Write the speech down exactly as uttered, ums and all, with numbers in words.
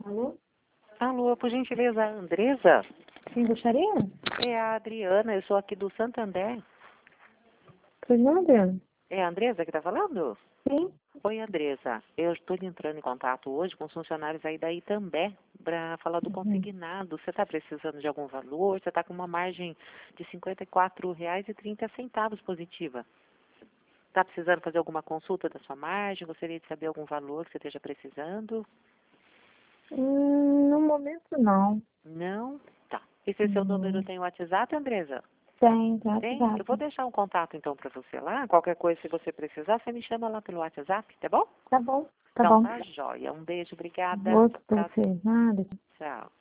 Alô? Alô, por gentileza, a Andresa? Quem gostaria? É a Adriana, eu sou aqui do Santander. Pois não, Adriana? É a Andresa que está falando? Sim. Oi, Andresa. Eu estou entrando em contato hoje com os funcionários aí da Itambé para falar do Uhum. consignado. Você está precisando de algum valor? Você está com uma margem de cinquenta e quatro reais e trinta centavos positiva. Está precisando fazer alguma consulta da sua margem? Gostaria de saber algum valor que você esteja precisando? Hum, no momento não. Não? Tá. Esse é seu número, Hum, tem o WhatsApp, Andresa? tem, tem Tem? Eu vou WhatsApp. deixar um contato então para você lá. Qualquer coisa, se você precisar, você me chama lá pelo WhatsApp, tá bom? Tá bom, tá Então bom. tá, joia. Um beijo, obrigada. Outro pra Tchau, você. Nada. tchau.